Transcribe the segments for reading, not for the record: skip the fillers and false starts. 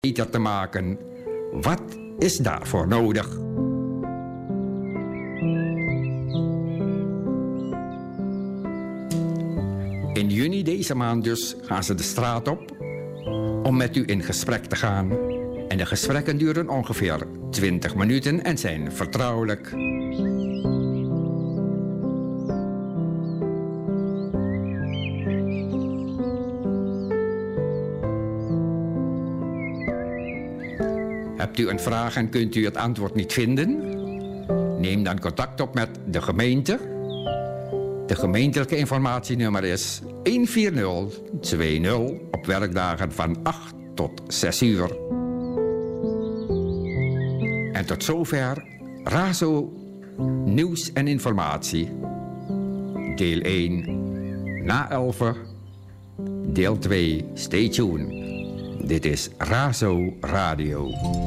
beter te maken. Wat is daarvoor nodig? In juni deze maand dus gaan ze de straat op om met u in gesprek te gaan. En de gesprekken duren ongeveer 20 minuten en zijn vertrouwelijk. Hebt u een vraag en kunt u het antwoord niet vinden? Neem dan contact op met de gemeente. De gemeentelijke informatienummer is 14020 op werkdagen van 8 tot 6 uur. En tot zover RAZO Nieuws en Informatie. Deel 1 na 11. Deel 2 Stay tuned. Dit is RAZO Radio.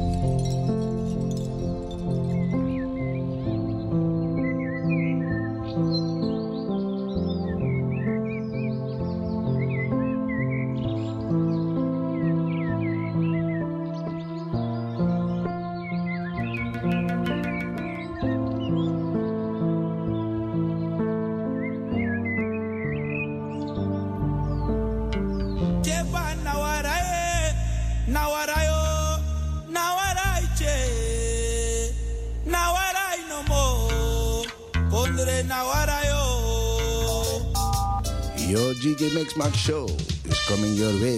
Your DJ Mix show is coming your way.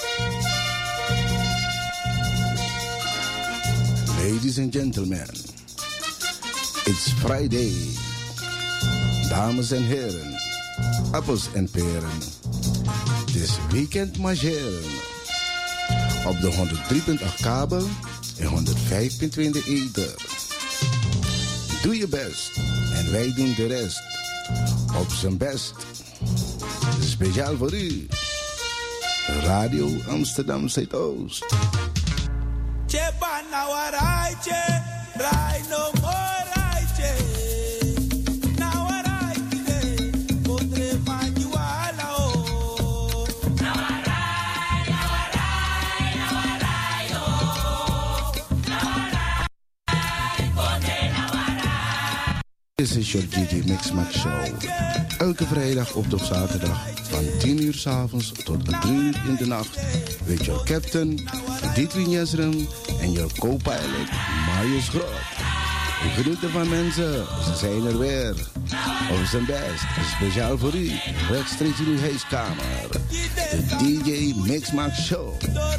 Ladies and gentlemen, it's Friday. Dames en heren, appels en peren. This weekend marcheren. Op de 103.8 kabel en 105.2 in de ether. Doe je best en wij doen de rest. Op zijn best. Speciaal voor u. Radio Amsterdam Zuidoost. Dit is your DJ Mix Show. Elke vrijdag op tot zaterdag van 10 uur 's avonds tot 3 uur in de nacht. With your captain, Dietrich Jesrem en your co-pilot, Marius Groot. U geniet ervan mensen, ze zijn er weer. Op zijn best, speciaal voor u, rechtstreeks in uw huiskamer. De DJ Mix Show.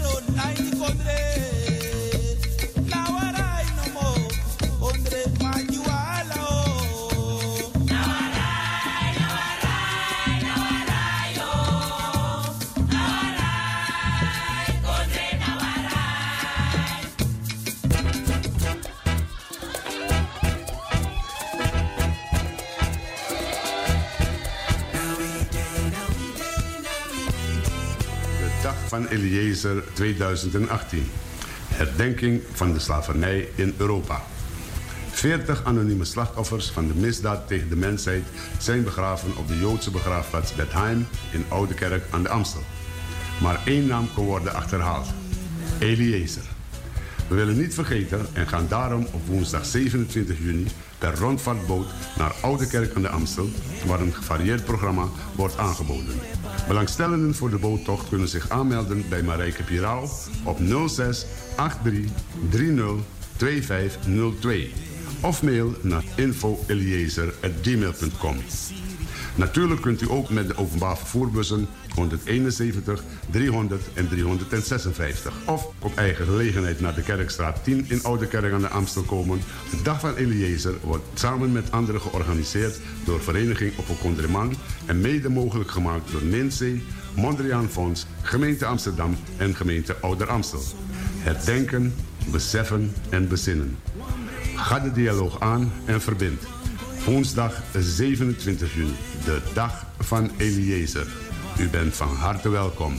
Van Eliezer 2018. Herdenking van de slavernij in Europa. 40 anonieme slachtoffers van de misdaad tegen de mensheid zijn begraven op de Joodse begraafplaats Bethlehem in Oudekerk aan de Amstel. Maar één naam kon worden achterhaald. Eliezer. We willen niet vergeten en gaan daarom op woensdag 27 juni per rondvaartboot naar Oudekerk aan de Amstel, waar een gevarieerd programma wordt aangeboden. Belangstellenden voor de boottocht kunnen zich aanmelden bij Marijke Piraal op 06 83 30 2502 of mail naar info@eliezer@gmail.com. Natuurlijk kunt u ook met de openbaar vervoerbussen 171, 300 en 356 of op eigen gelegenheid naar de Kerkstraat 10 in Oudekerk aan de Amstel komen. De Dag van Eliezer wordt samen met anderen georganiseerd door Vereniging Opokondreman en mede mogelijk gemaakt door NINSE, Mondriaan Fonds, Gemeente Amsterdam en Gemeente Ouder Amstel. Herdenken, beseffen en bezinnen. Ga de dialoog aan en verbind. Woensdag 27 juni, de Dag van Eliezer. U bent van harte welkom.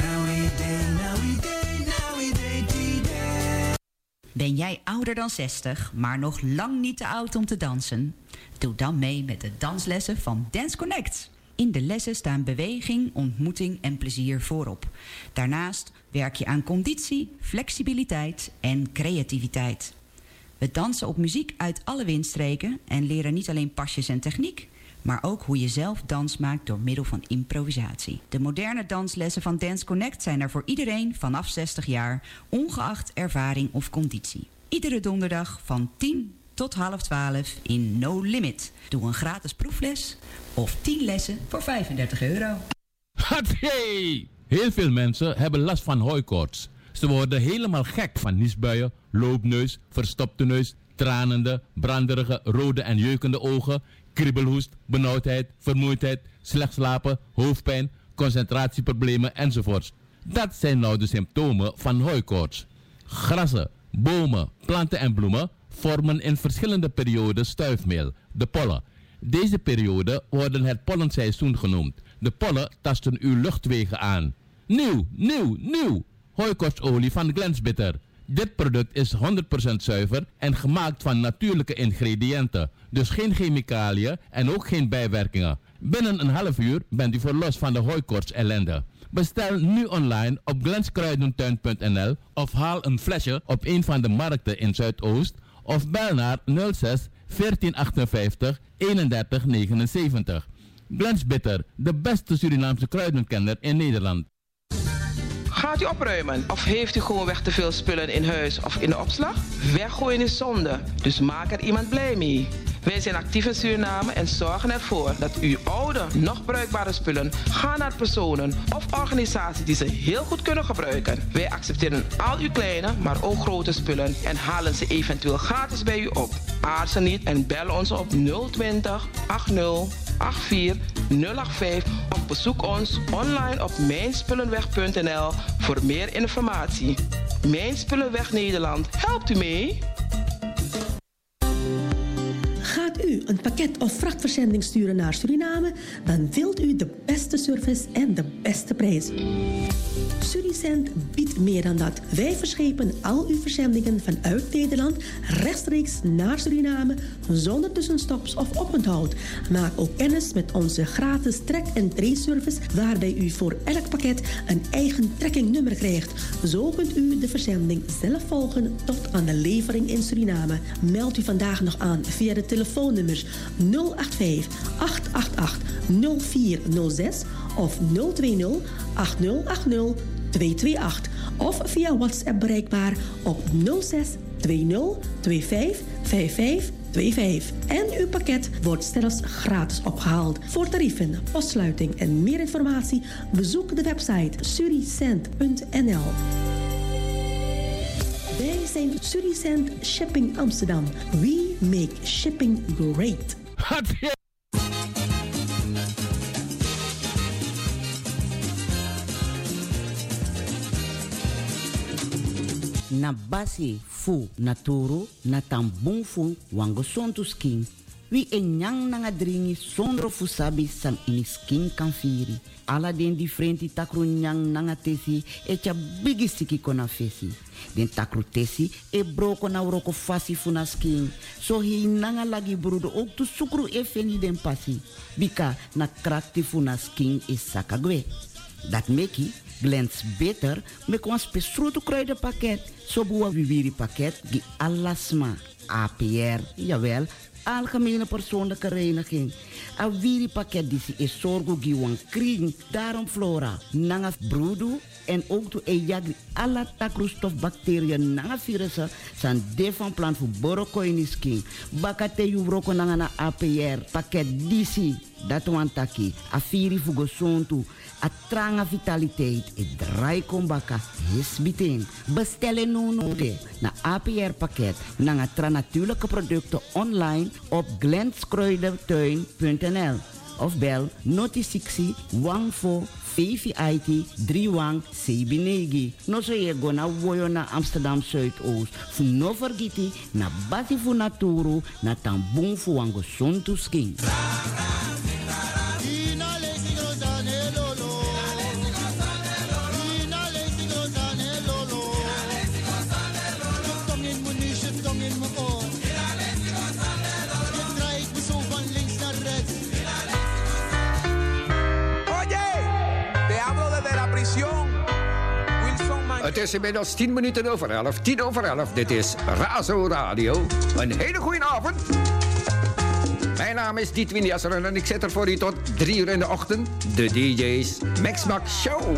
Ben jij ouder dan 60, maar nog lang niet te oud om te dansen? Doe dan mee met de danslessen van Dance Connect. In de lessen staan beweging, ontmoeting en plezier voorop. Daarnaast werk je aan conditie, flexibiliteit en creativiteit. We dansen op muziek uit alle windstreken en leren niet alleen pasjes en techniek, maar ook hoe je zelf dans maakt door middel van improvisatie. De moderne danslessen van Dance Connect zijn er voor iedereen vanaf 60 jaar, ongeacht ervaring of conditie. Iedere donderdag van 10 tot 11:30 in No Limit. Doe een gratis proefles of 10 lessen voor €35. Hey! Heel veel mensen hebben last van hooikoorts. Ze worden helemaal gek van niesbuien, loopneus, verstopte neus, tranende, branderige, rode en jeukende ogen, kriebelhoest, benauwdheid, vermoeidheid, slecht slapen, hoofdpijn, concentratieproblemen enzovoorts. Dat zijn nou de symptomen van hooikoorts. Grassen, bomen, planten en bloemen vormen in verschillende perioden stuifmeel, de pollen. Deze perioden worden het pollenseizoen genoemd. De pollen tasten uw luchtwegen aan. Nieuw! Hooikoortsolie van Glensbitter. Dit product is 100% zuiver en gemaakt van natuurlijke ingrediënten. Dus geen chemicaliën en ook geen bijwerkingen. Binnen een half uur bent u verlost van de hooikoorts ellende. Bestel nu online op glenskruidentuin.nl of haal een flesje op een van de markten in Zuidoost of bel naar 06 1458 31 79. Glensbitter, de beste Surinaamse kruidenkenner in Nederland. Gaat u opruimen of heeft u gewoonweg te veel spullen in huis of in de opslag? Weggooien is zonde, dus maak er iemand blij mee. Wij zijn actief in Suriname en zorgen ervoor dat uw oude, nog bruikbare spullen gaan naar personen of organisaties die ze heel goed kunnen gebruiken. Wij accepteren al uw kleine, maar ook grote spullen en halen ze eventueel gratis bij u op. Aarzel niet en bel ons op 020 80 84 085 of bezoek ons online op mijnspullenweg.nl voor meer informatie. Mijn Spullenweg Nederland helpt u mee. Gaat u een pakket of vrachtverzending sturen naar Suriname, dan wilt u de beste service en de beste prijs. Suricent biedt meer dan dat. Wij verschepen al uw verzendingen vanuit Nederland rechtstreeks naar Suriname zonder tussenstops of oponthoud. Maak ook kennis met onze gratis track- en trace-service waarbij u voor elk pakket een eigen trackingnummer krijgt. Zo kunt u de verzending zelf volgen tot aan de levering in Suriname. Meld u vandaag nog aan via de telefoonnummers 085 888 0406 of 020 8080 228 of via WhatsApp bereikbaar op 06 20 25 55 25. En uw pakket wordt zelfs gratis opgehaald. Voor tarieven, postsluiting en meer informatie bezoek de website suricent.nl. Wij zijn Suricent Shipping Amsterdam. We make shipping great. Na basi fu naturo na tambung fu wango sontu skin. Wi enyang nanga dringi sondro fu sabi sam ini skin kan firi. Ala den differenti takru nyang nanga tesi echa bigi siki kona fesi. Den takru tesi e broko na uroko fasi fu na skin. So hi nanga lagi brudo ook tu sukru e feni den pasi. Bika na krakti fu na skin is sakagwe. Dat meki Glens Bitter met ons besproken kruidenpakket. Zo boeien we weer pakket die alasma, APR, jawel, algemene persoonlijke reiniging. A wiri pakket die is zorgo giwan kring, daarom flora, nanga broedu en ook to ejagri alla takroestof bacteriën nanga virussen san de van plan voor borokoinisking. Bakate yuvroko nanga na APR pakket disi dat wantaki afiri fugo sontu a tranga vitaliteit e draai kombaka hisbiting. Bestellen nu na APR pakket nanga tra natuurlijke producten online op glenskruidentuin.nl of bel noti 60 14 VVIT 31 Sebinegi. No so je go na woyo na Amsterdam Zuidoost. Fu no vergiti na bati fu naturu na tambung fu wango sontu skin. Het is inmiddels 10 minuten over 11. 10 over 11. Dit is Razo Radio. Een hele goede avond. Mijn naam is Dietwin Jesseren en ik zit er voor u tot 3 uur in de ochtend. De DJ's Mix Max Show.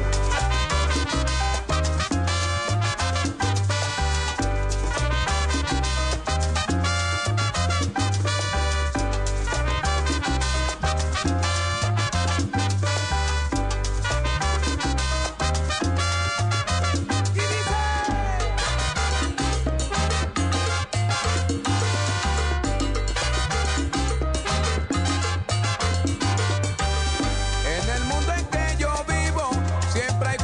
En el mundo en que yo vivo, siempre hay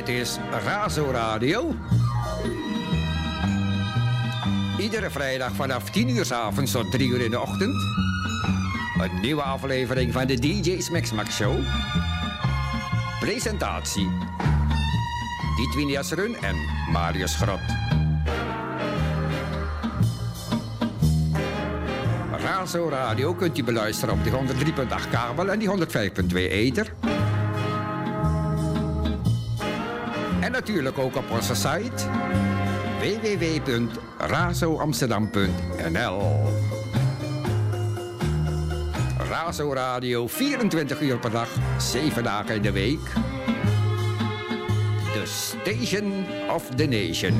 Dit is Razo Radio. Iedere vrijdag vanaf 10 uur 's avonds tot 3 uur in de ochtend. Een nieuwe aflevering van de DJ's Mix Show. Presentatie: Dietwin Jesrun en Marius Grot. Razo Radio kunt u beluisteren op de 103.8 kabel en die 105.2 ether. En natuurlijk ook op onze site www.razoamsterdam.nl. Razo Radio, 24 uur per dag, 7 dagen in de week. The Station of the Nation.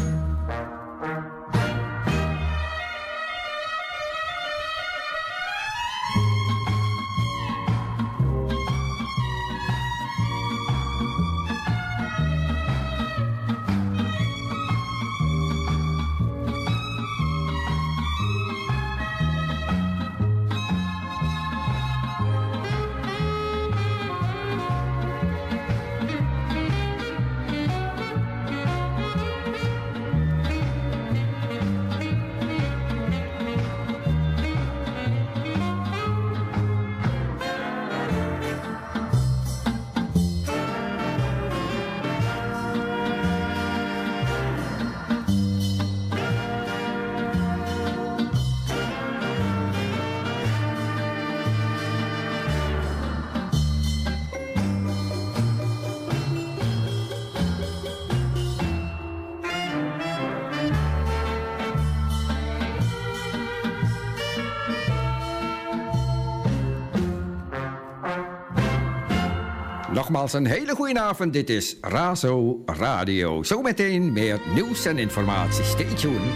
Nogmaals een hele goede avond, dit is Razo Radio. Zometeen meer nieuws en informatie. Stay tuned.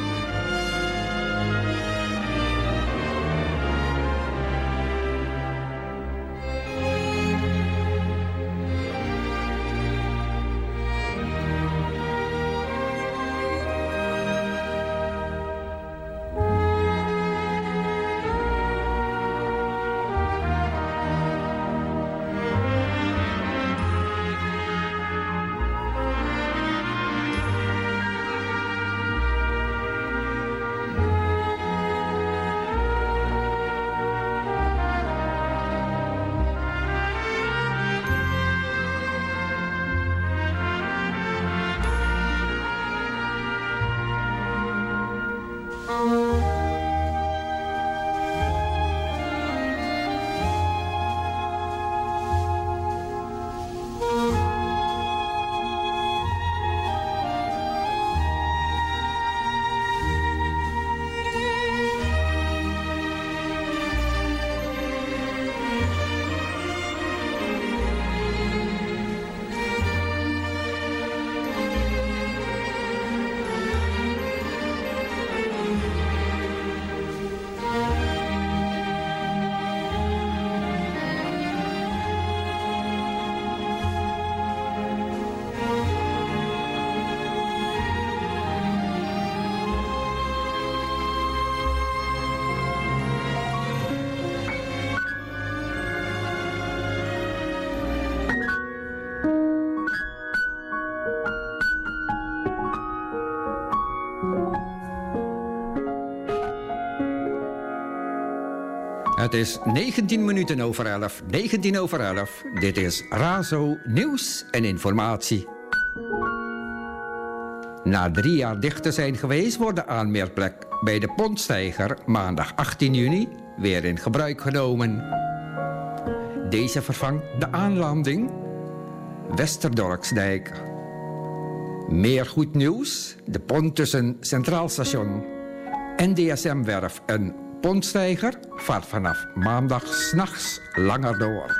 Het is 19 minuten over 11. 19 over 11. Dit is Razo Nieuws en Informatie. Na 3 jaar dicht te zijn geweest, wordt de aanmeerplek bij de Pontsteiger maandag 18 juni weer in gebruik genomen. Deze vervangt de aanlanding Westerdorksdijk. Meer goed nieuws: de pont tussen Centraal Station, NDSM-werf en Pontsteiger vaart vanaf maandag 's nachts langer door.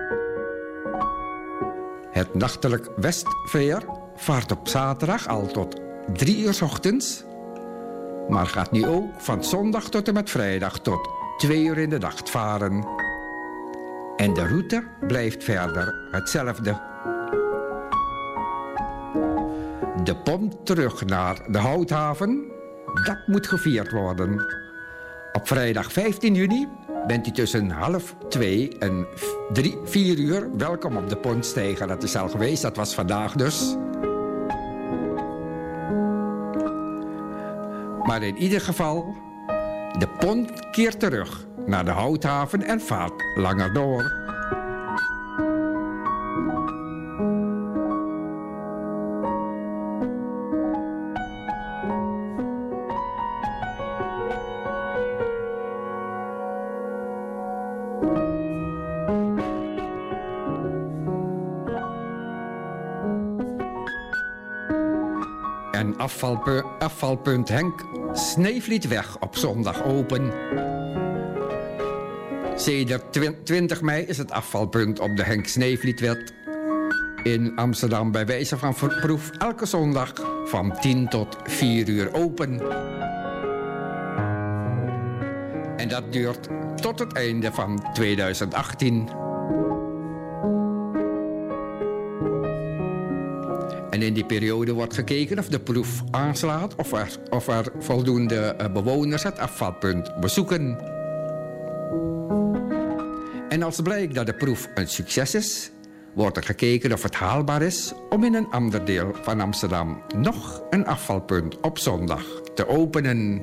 Het nachtelijk Westveer vaart op zaterdag al tot 3 uur 's ochtends, maar gaat nu ook van zondag tot en met vrijdag tot 2 uur in de nacht varen. En de route blijft verder hetzelfde. De pont terug naar de Houthaven, dat moet gevierd worden. Op vrijdag 15 juni bent u tussen 1:30 en 4 uur welkom op de Pontsteiger. Dat is al geweest, dat was vandaag dus. Maar in ieder geval, de Pont keert terug naar de Houthaven en vaart langer door. En afvalpunt Henk Sneevlietweg op zondag open. Sedert 20 mei is het afvalpunt op de Henk Sneevlietweg in Amsterdam bij wijze van proef elke zondag van 10 tot 4 uur open. En dat duurt tot het einde van 2018. En in die periode wordt gekeken of de proef aanslaat of er voldoende bewoners het afvalpunt bezoeken. En als blijkt dat de proef een succes is, wordt er gekeken of het haalbaar is om in een ander deel van Amsterdam nog een afvalpunt op zondag te openen.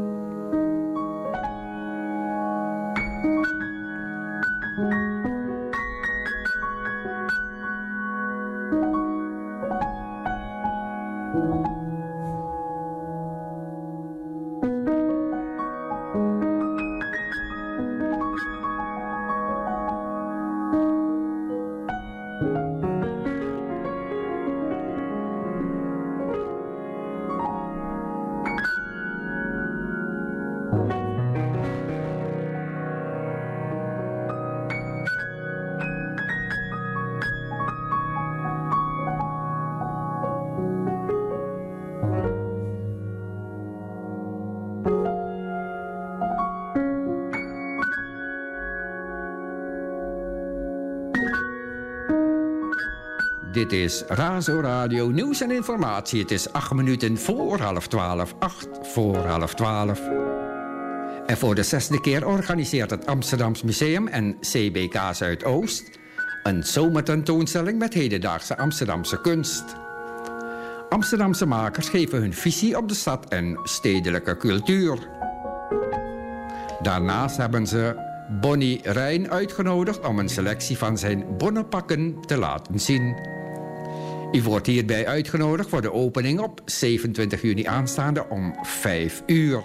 Dit is Razo Radio Nieuws en Informatie. Het is 8 minuten voor 11:30. 8 voor 11:30. En voor de 6e keer organiseert het Amsterdams Museum en CBK Zuidoost een zomertentoonstelling met hedendaagse Amsterdamse kunst. Amsterdamse makers geven hun visie op de stad en stedelijke cultuur. Daarnaast hebben ze Bonnie Rijn uitgenodigd om een selectie van zijn bonnenpakken te laten zien. U wordt hierbij uitgenodigd voor de opening op 27 juni aanstaande om 5 uur.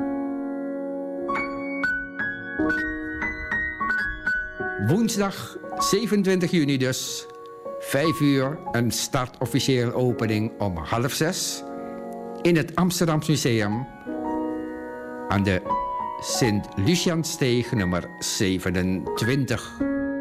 Woensdag 27 juni dus, 5 uur, een start officieel opening om 5:30 in het Amsterdams Museum aan de Sint-Luciaansteeg nummer 27.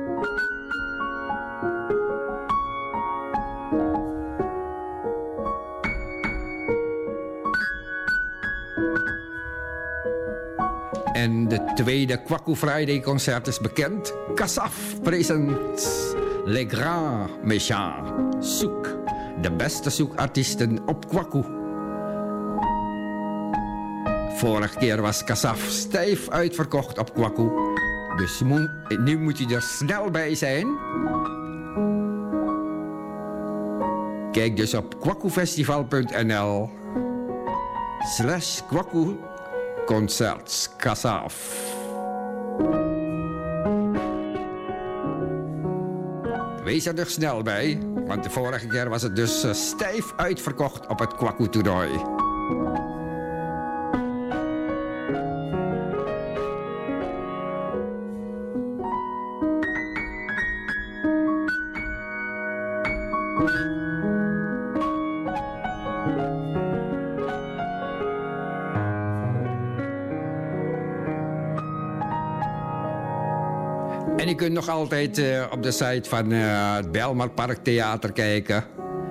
En de tweede Kwaku Friday concert is bekend. Kasaf present Les Grands Méchants. Zoek de beste zoekartiesten op Kwaku. Vorige keer was Kasaf stijf uitverkocht op Kwaku. Dus nu moet u er snel bij zijn. Kijk dus op kwakufestival.nl/Kwaku Concerts Kasaf. Wees er dus snel bij, want de vorige keer was het dus stijf uitverkocht op het Kwaku-toernooi. En je kunt nog altijd op de site van het Bijlmerparktheater kijken.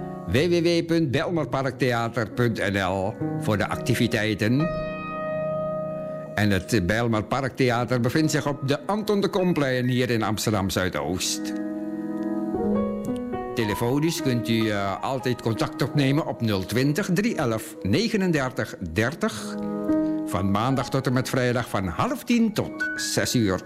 www.bijlmerparktheater.nl voor de activiteiten. En het Bijlmerparktheater bevindt zich op de Anton de Komplein hier in Amsterdam Zuidoost. Telefonisch kunt u altijd contact opnemen op 020 311 39 30 van maandag tot en met vrijdag van 9:30 tot 18:00.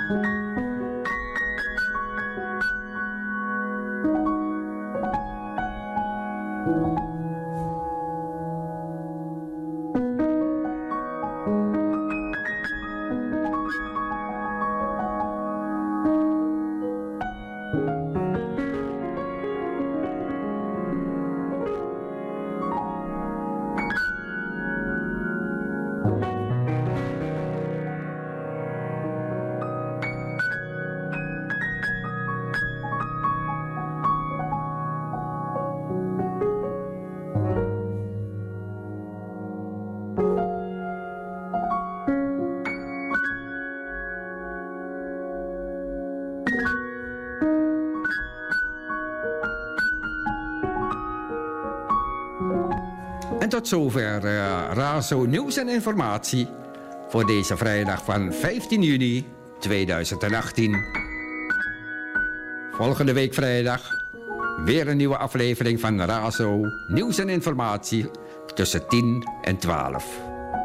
En tot zover Razo nieuws en informatie voor deze vrijdag van 15 juni 2018. Volgende week vrijdag weer een nieuwe aflevering van Razo nieuws en informatie tussen 10 en 12.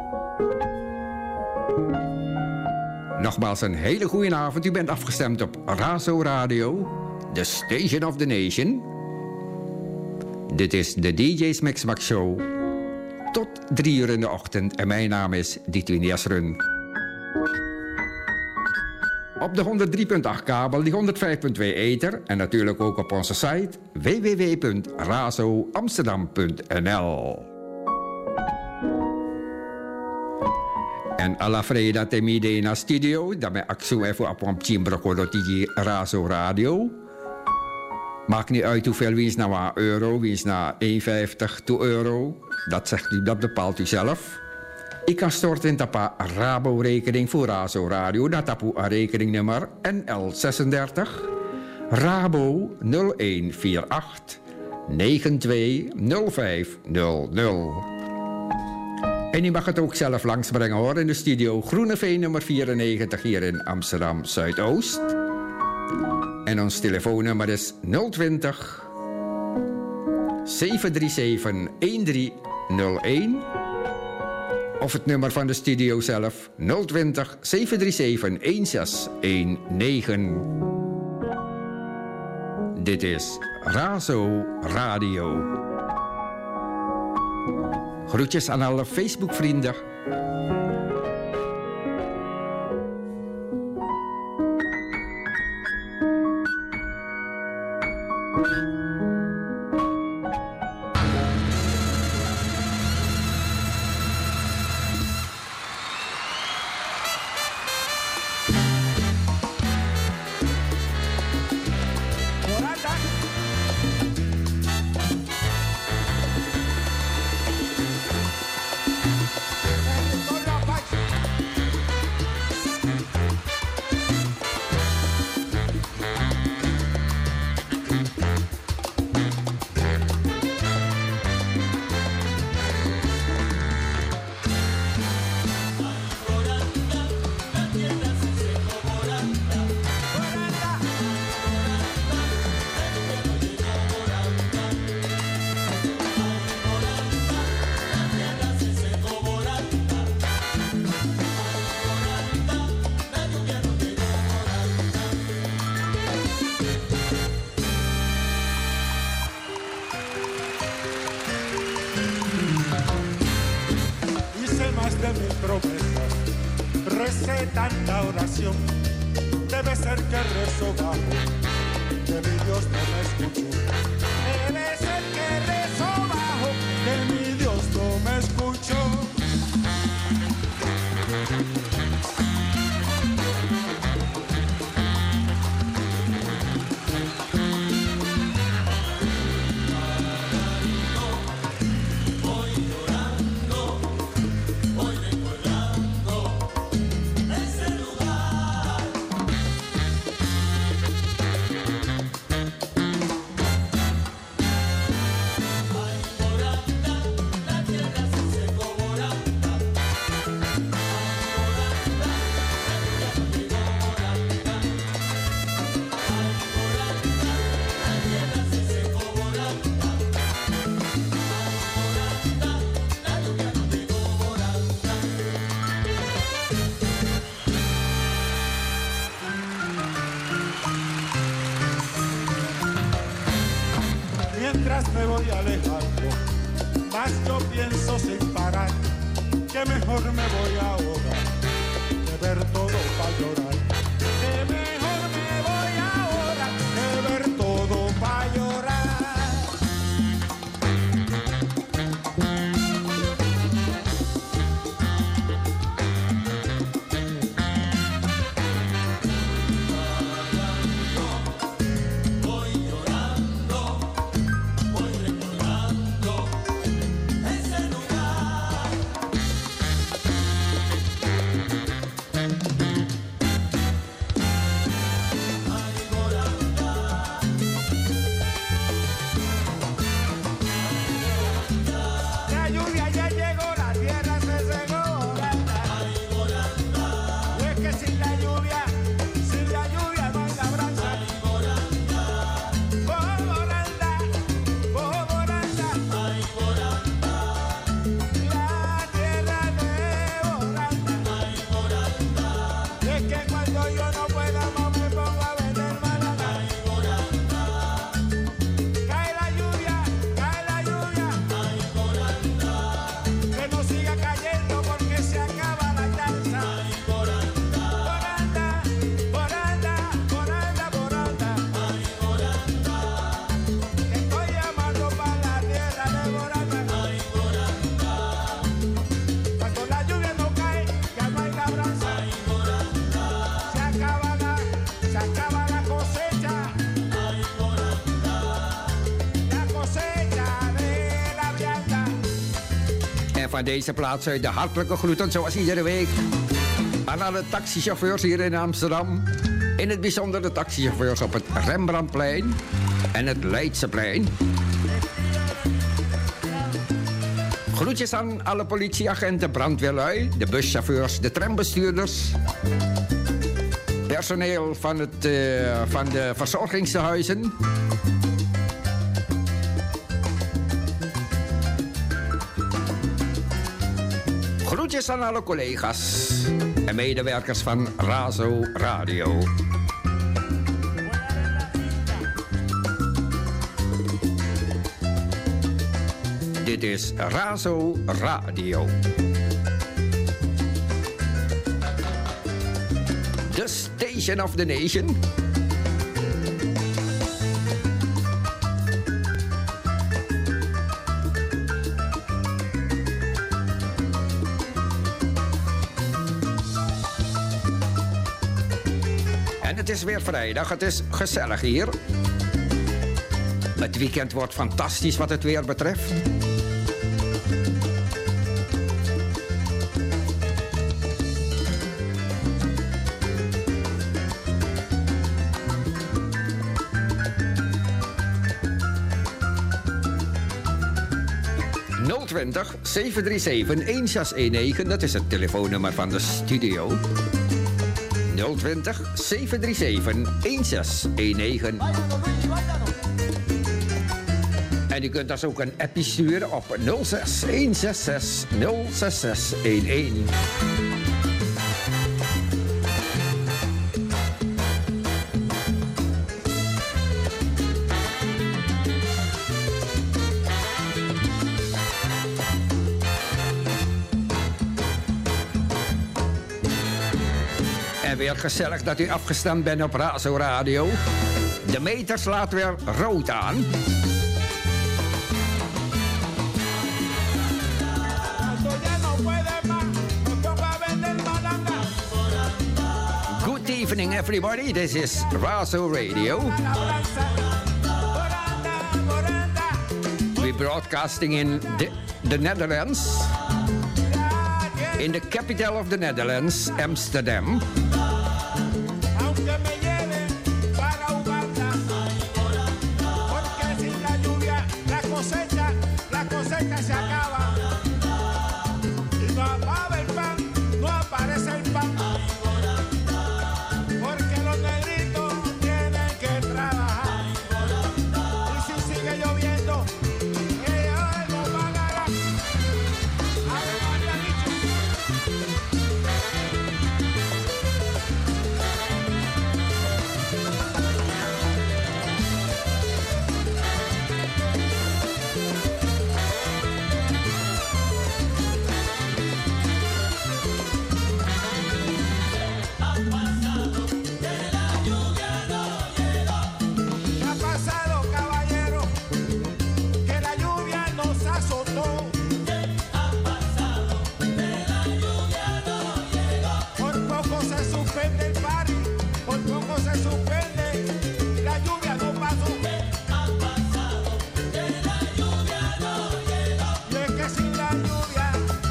Nogmaals een hele goede avond. U bent afgestemd op Razo Radio, the station of the nation. Dit is de DJ's Mix-Max Show. Tot 3 uur in de ochtend. En mijn naam is Ditwin Jesrun. Op de 103.8 kabel, die 105.2 ether. En natuurlijk ook op onze site www.razoamsterdam.nl. En alla freda temide na studio. Dame aksu even op een chimbrokodo tigi Razo Radio. Maakt niet uit hoeveel winst naar euro, winst naar 1,50 to euro. Dat zegt u, dat bepaalt u zelf. Ik kan storten in tapa Rabo-rekening voor Razo Radio. Dat tapu een rekeningnummer NL36 Rabo 0148 920500. En u mag het ook zelf langsbrengen hoor in de studio Groeneveen nummer 94 hier in Amsterdam Zuidoost. En ons telefoonnummer is 020 737 1301. Of het nummer van de studio zelf 020 737 1619. Dit is Razo Radio. Groetjes aan alle Facebook-vrienden. Tanta oración, debe ser que rezo bajo, que mi Dios no me escuchó. Debe ser que rezo bajo, que mi Dios no me escuchó. mientras me voy alejando, más yo pienso sin parar que mejor me voy ahora de ver todo para llorar. Que mejor me voy ahora de ver todo para llorar. Van deze plaats uit de hartelijke groeten, zoals iedere week, aan alle taxichauffeurs hier in Amsterdam. In het bijzonder de taxichauffeurs op het Rembrandtplein en het Leidseplein. Groetjes aan alle politieagenten, brandweerlui, de buschauffeurs, de trambestuurders, personeel van de verzorgingstehuizen. Groetjes aan alle collega's en medewerkers van Razo Radio. Dit is Razo Radio. The Station of the Nation. Het is weer vrijdag, het is gezellig hier. Het weekend wordt fantastisch wat het weer betreft. ...020 737 1619, dat is het telefoonnummer van de studio. 020 737 1619. En u kunt dus ook een appje sturen op 06 166 06611. En weer gezellig dat u afgestemd bent op Razo Radio. De meter slaat weer rood aan. Good evening everybody, this is Razo Radio. We're broadcasting in the Netherlands. In the capital of the Netherlands, Amsterdam. la lluvia no pasó. ¿Qué ha pasado? Que la lluvia no llegó. Y es que sin la lluvia,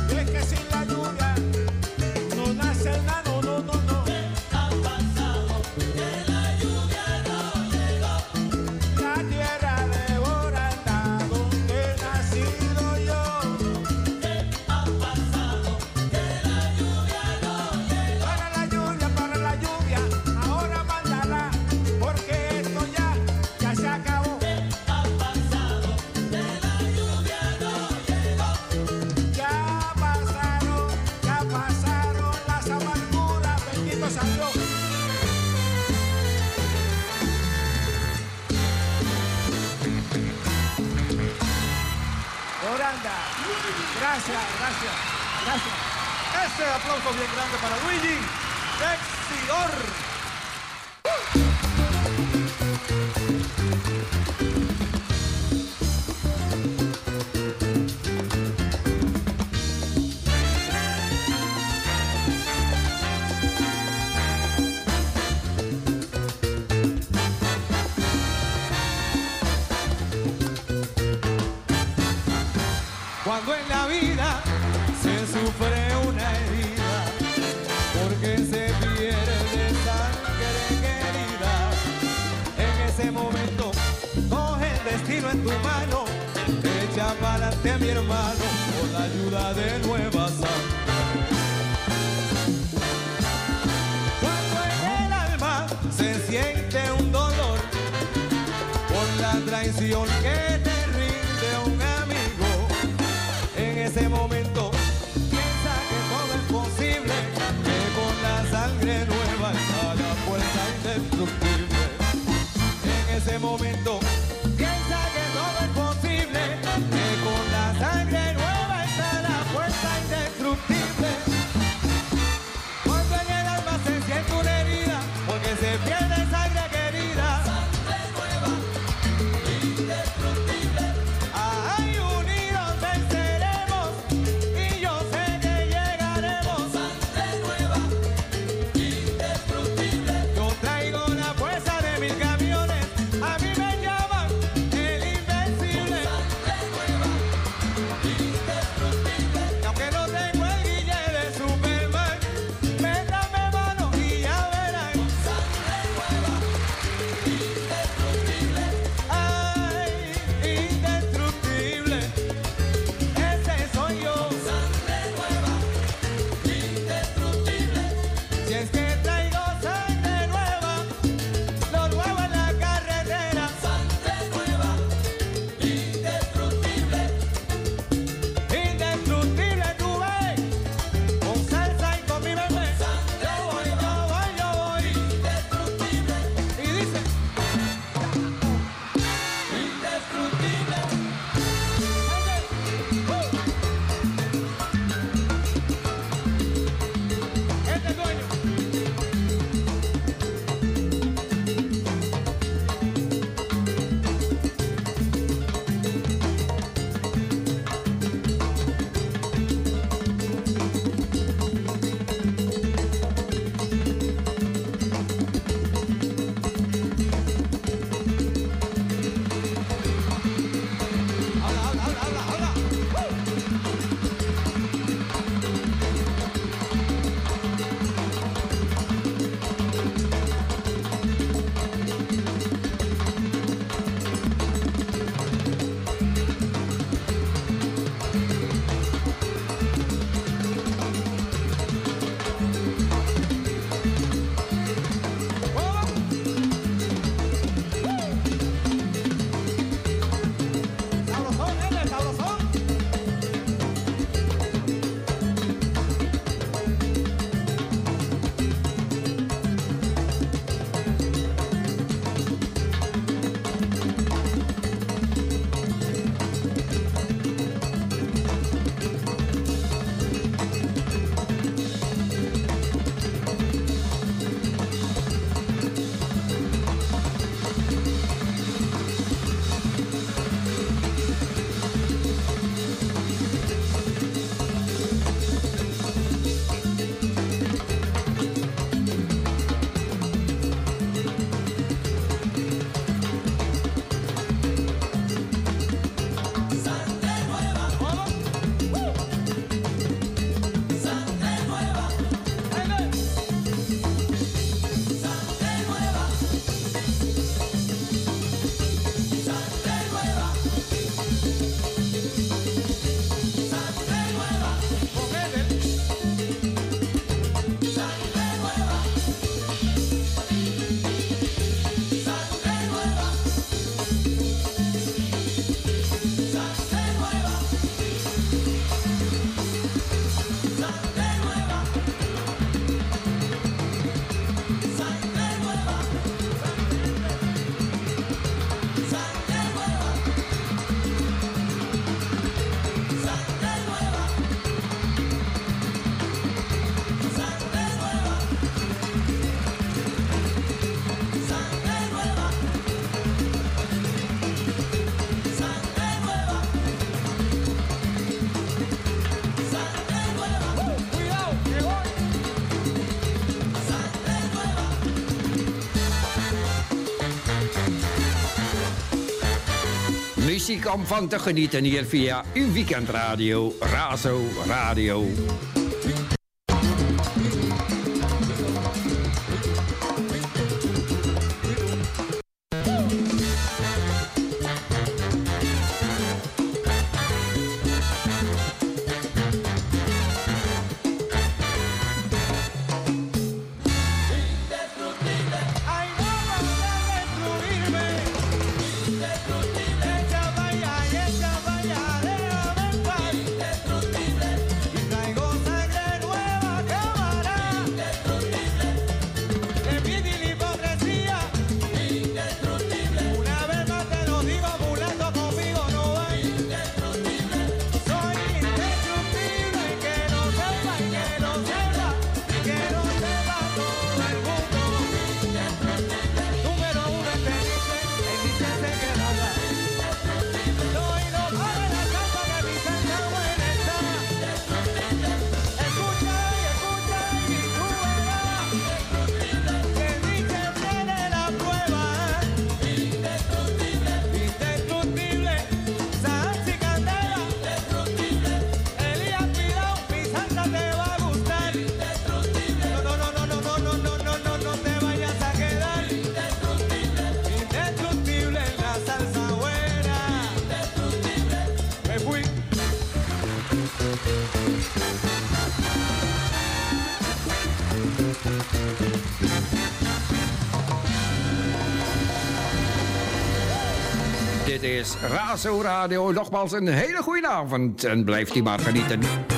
no nace nada, no. ¿Qué ha pasado? Que la lluvia no llegó. La tierra devora está donde he nacido yo. ¿Qué ha pasado? Que la lluvia no llegó. Para la lluvia, ahora mándala, porque esto ya se acabó. ¿Qué ha pasado? Que la lluvia no llegó. Ya pasaron las amarguras, bendito sea Dios. Oranda, gracias. Ese aplauso bien grande para Luigi Texidor. Cuando en la vida se sufre una herida, porque se pierde sangre querida, en ese momento coge el destino en tu mano, echa para adelante mi hermano, con la ayuda de nueva sangre. Cuando en el alma se siente un dolor por la traición que te rinde un amigo, en ese momento piensa que todo es posible, que con la sangre nueva está la fuerza indestructible. En ese momento piensa que todo es posible, que con la sangre nueva está la fuerza indestructible. Cuando en el alma se siente una herida, porque se pierde sangre querida, Sangre nueva, indestructible. Muziek om van te genieten hier via uw weekendradio, Razo Radio. Dit is Razo Radio. Nogmaals een hele goede avond en blijft u maar genieten.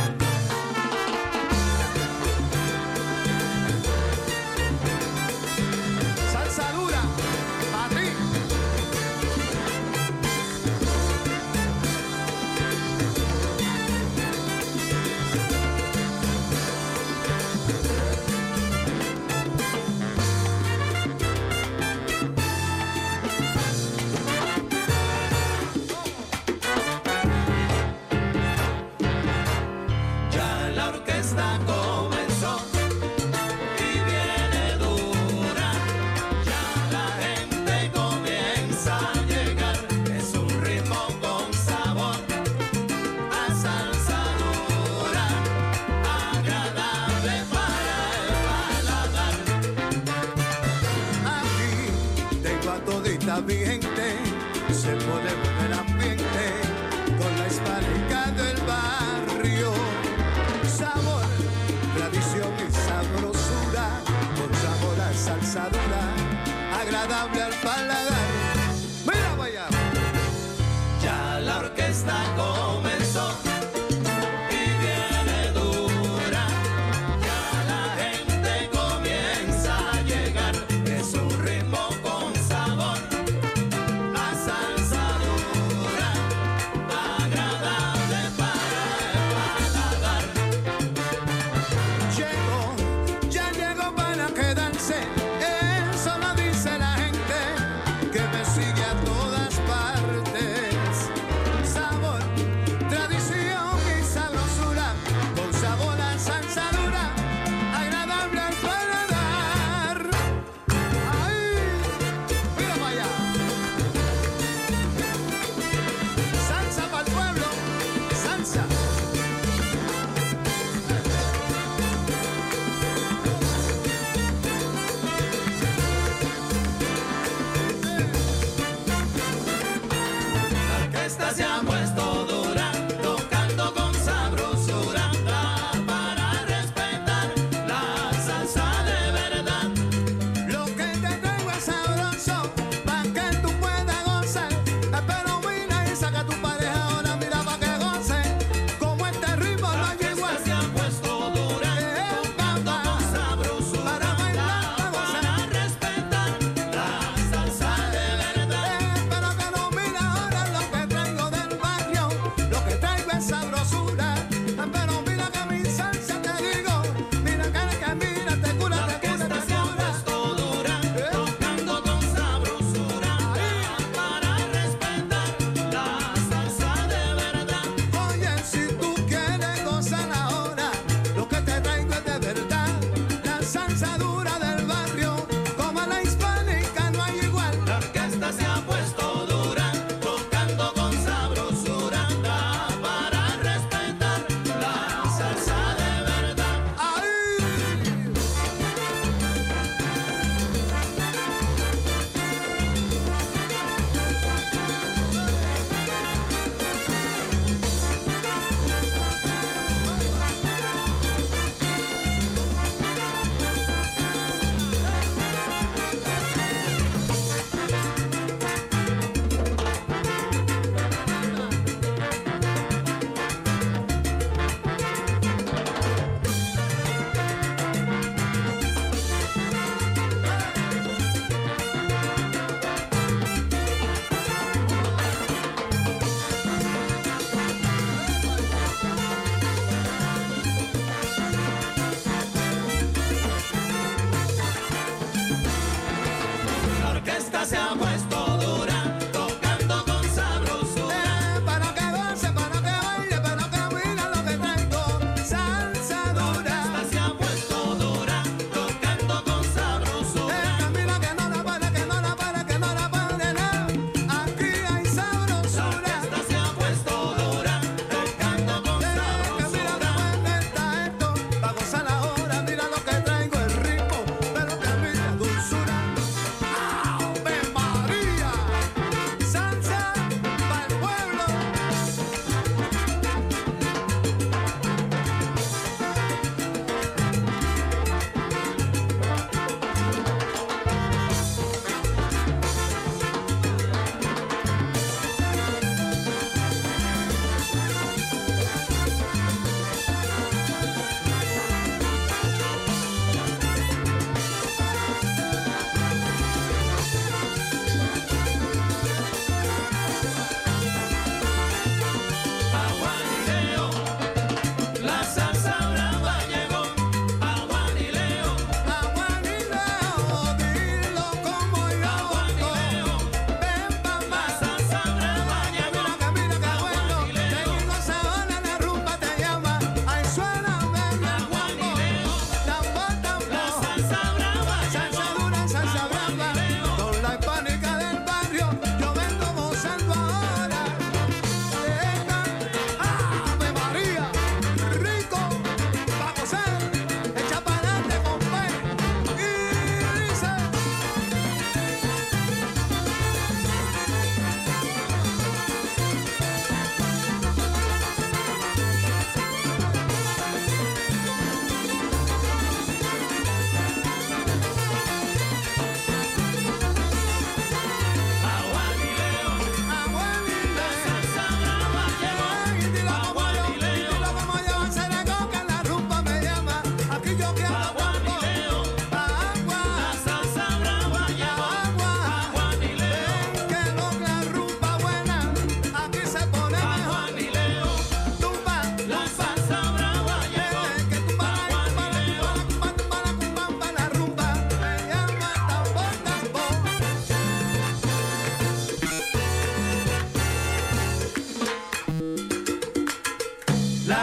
Mi gente se pone en el ambiente con la hispanica del barrio. Sabor, tradición y sabrosura, con sabor a salsa dura, agradable al paladar. Mira vaya, ya la orquesta comenzó. Del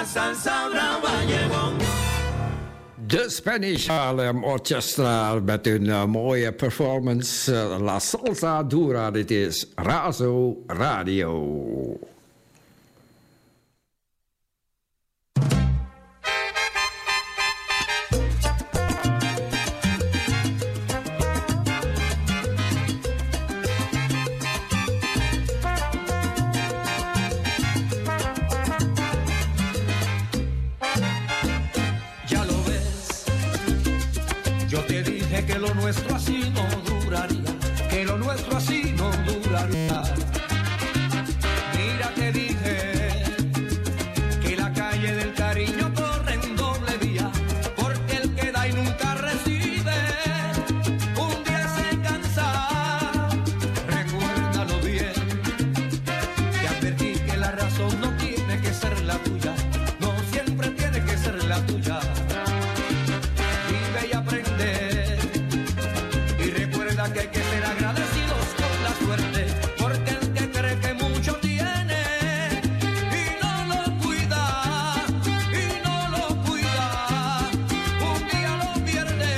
salsa brava llegó. De Spanish Harlem Orchestra met een mooie performance. La Salsa Dura, dit is Razo Radio. Que lo nuestro así no duraría, que lo nuestro así no duraría. Mira te dije que la calle del cariño corre en doble vía, porque el que da y nunca recibe, un día se cansa. Recuérdalo bien, te advertí que la razón no tiene que ser la tuya, no siempre tiene que ser la tuya. Vive y aprende. Que hay que ser agradecidos con la suerte, porque el que cree que mucho tiene y no lo cuida, un día lo pierde.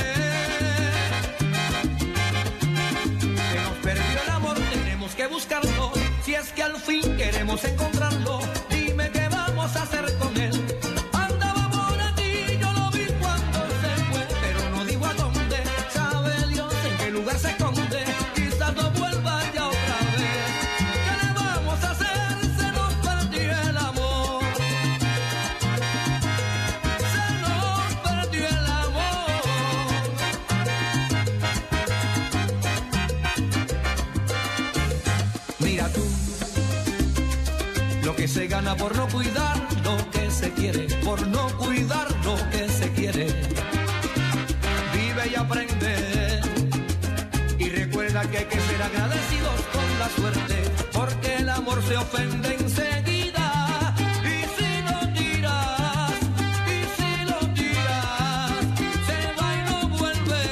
Se nos perdió el amor, tenemos que buscarlo, si es que al fin queremos encontrarlo, dime qué vamos a hacer con él. Andaba por aquí, yo lo vi cuando se fue, pero no digo a dónde, sabe Dios en qué lugar se esconde, quizás no vuelva ya otra vez. ¿Qué le vamos a hacer? Se nos perdió el amor. Se nos perdió el amor. Mira tú, lo que se gana por no cuidar lo que se quiere, por no cuidar lo que se quiere. Vive y aprende. Y recuerda que hay que ser agradecidos con la suerte, porque el amor se ofende enseguida. Y si lo tiras, se va y no vuelve.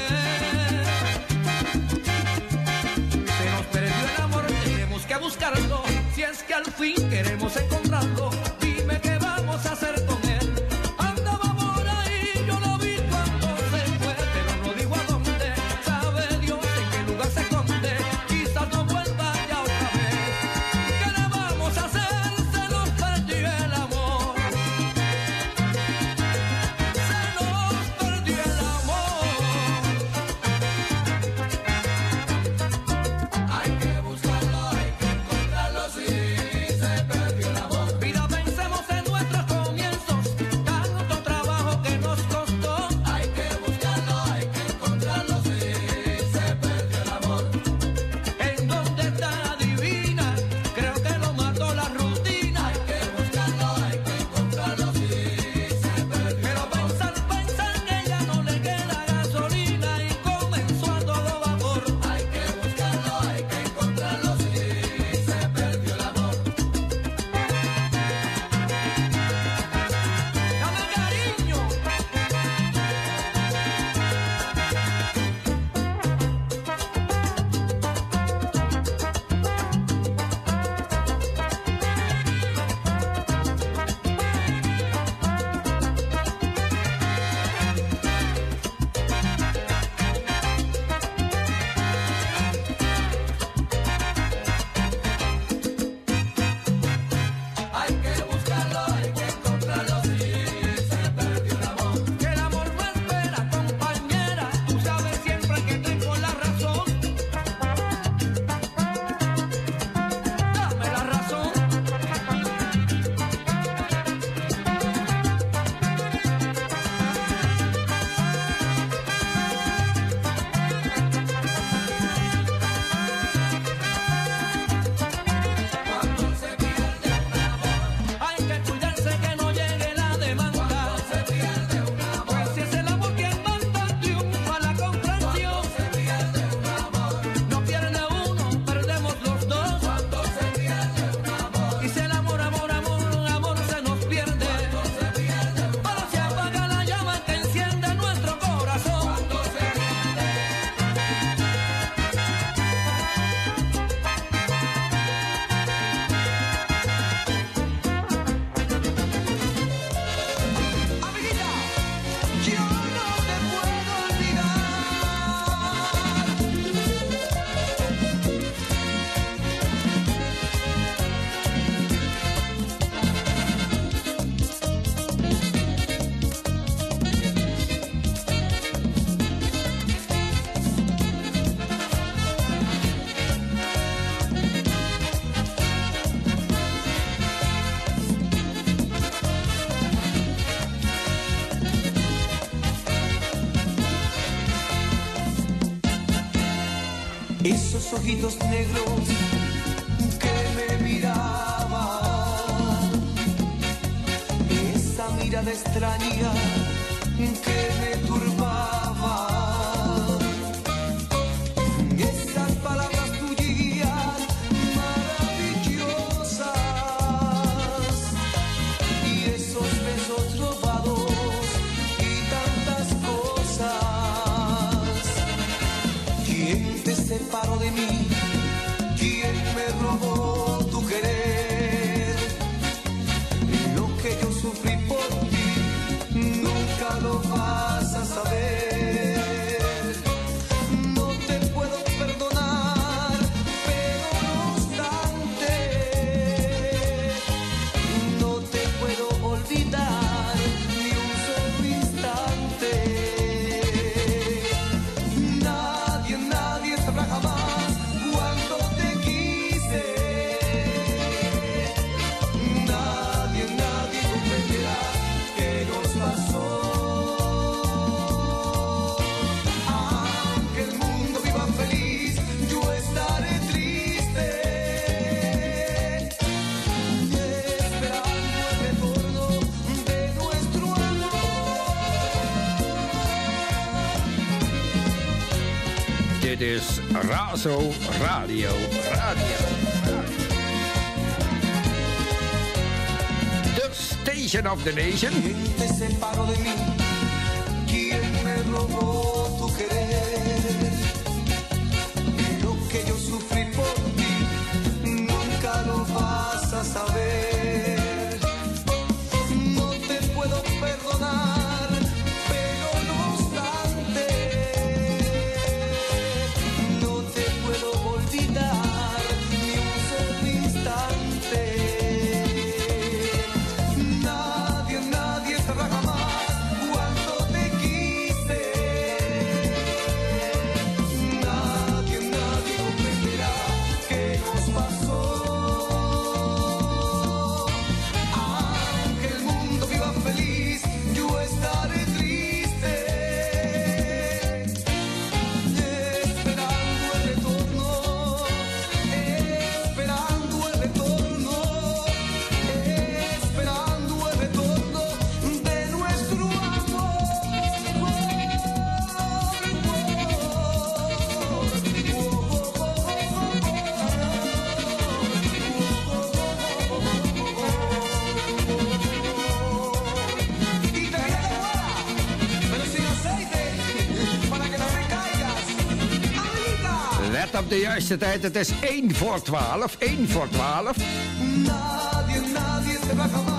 Se nos perdió el amor, tenemos que buscarlo, si es que al fin queremos encontrarlo, dime qué vamos a hacer con él. Andaba por ahí, yo lo vi cuando se fue, pero no digo a dónde, sabe Dios en qué lugar se esconde, quizás no vuelva ya otra vez. ¿Qué le vamos a hacer? Se nos perdió el amor. Se nos perdió el amor. Hay que buscarlo, hay que encontrarlo, sí, se perdió el amor. Vida esos ojitos negros que me miraban, esa mirada extraña que me turbaba, esas palabras tuyas maravillosas y esos besos robados y tantas cosas. ¿Quién te separó de mí? ¿Quién me robó tu querer? Lo que yo sufrí por ti nunca lo vas a saber. No te puedo perdonar, pero no obstante, no te puedo olvidar ni un solo instante. Nadie, nadie sabrá jamás cuánto te quise. Nadie, nadie comprenderá qué nos pasó. Aunque el mundo viva feliz, yo estaré triste, esperando el retorno de nuestro amor. Dit is Razo Radio. The Station of the Nation. ¿Quién te separó de mí? ¿Quién me robó tu querer? Lo que yo sufrí por ti nunca lo vas a saber. No te puedo perdonar, pero no obstante, no te puedo olvidar ni un solo instante. Nadie, nadie sabrá jamás cuánto te quise. Nadie, nadie comprenderá qué nos pasó. Aunque el mundo viva feliz, yo estaré triste, esperando el retorno, esperando el retorno, esperando el retorno de nuestro amor. Y te voy a demorar, pero sin aceite, para que no te caigas. Amiguita. Let op de juiste tijd, het is 1 voor 12. 1 voor 12. Nadie, nadie te va a jamás.